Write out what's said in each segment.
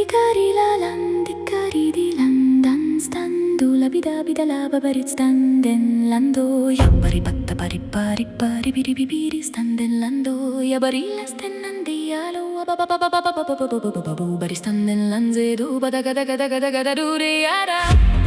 kari la lan dikari di landan stando la bida bida la babarit standen lando ya bari batta bari bari bari biri biri standen lando ya bari la stennandi alo bari standen lanze do bada gada gada gada gada dure yara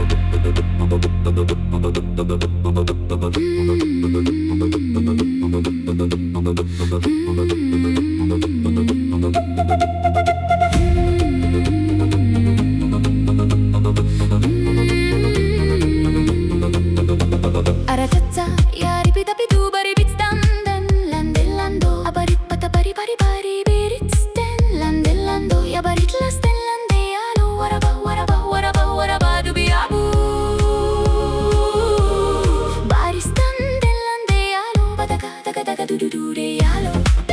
Arachacha ya ripita pitu bari bit standen landellando abarit pata bari bari bari birit sten landellando ya barit la sten lande alo waraba waraba waraba waraba dubi abu bari standen lande alo badaka daga daga du du du re alo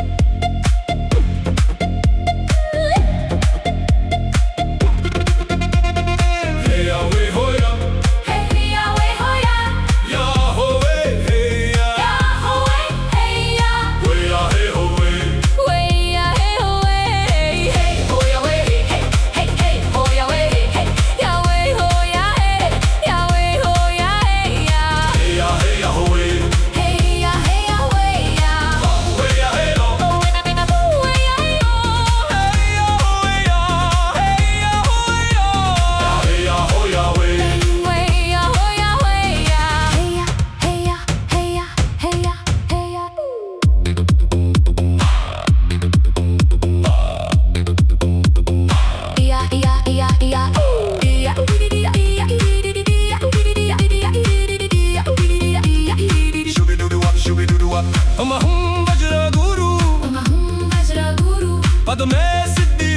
Padme siddhi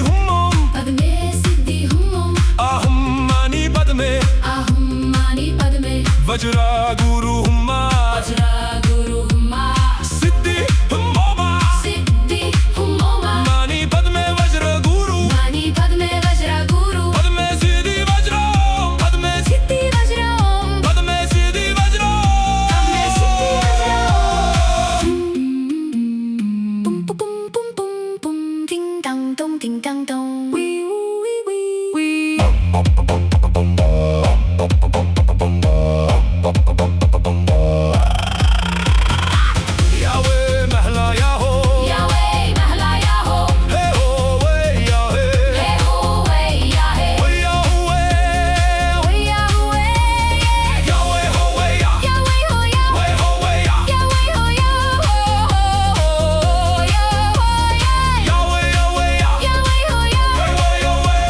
hummam ahum mani padme vajra guru humma siddhi hummama mani padme vajra guru padme siddhi vajra padme siddhi vajra Ding dang dong, wee wee wee wee. Yahweh mahla yaho, Yahweh mahla yaho, hey ho way yahweh, hey ho way yahweh, way yahweh, way yahweh, yahweh ho way yah, Yahweh ho yah, way ho way yah, Yahweh ho yah, yahweh yahweh yah, Yahweh ho yah. way way yahweh.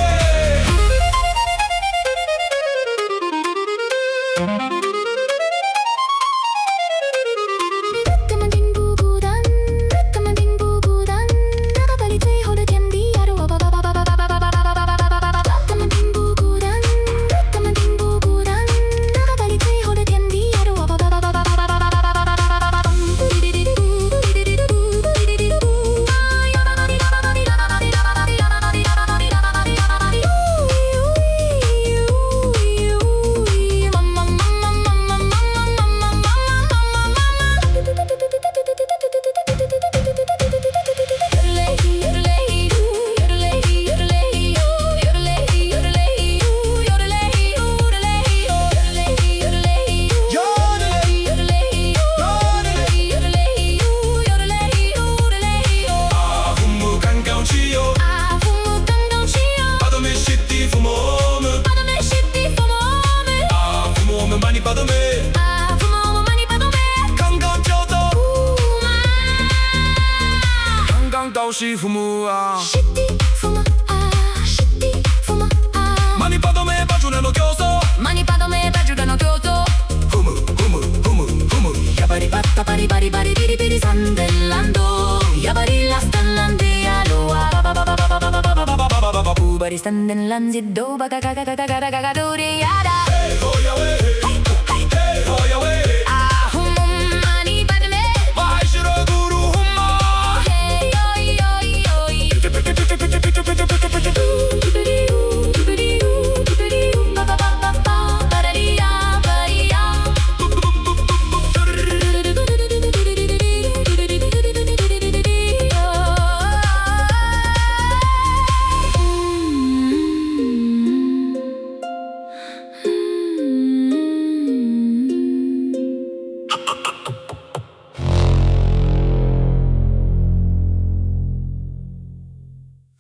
Doshi fumua, mani padome bajuna no kyoso, Mani padome bajuga no kyoto, humu humu humu humu. Yabari batta bari bari bari biri biri sandellando, Yabari la stanlande aloa, Bari standen lanziddo baga gaga gaga gaga gaga duri yada. Hey ho yahweh.